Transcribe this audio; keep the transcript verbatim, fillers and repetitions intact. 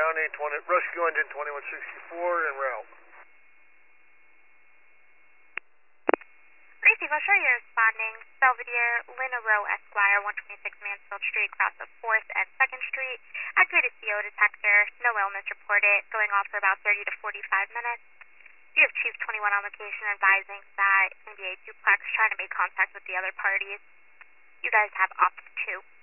County, twenty, rescue engine twenty-one sixty-four en route. Receive, I'll show you responding. Belvedere, Lina Rowe Esquire, one twenty-six Mansfield Street, across of fourth and second Street. Activated C O detector, no illness reported, going off for about thirty to forty-five minutes. You have Chief twenty-one on location advising that it's going to be a duplex trying to make contact with the other parties. You guys have op two.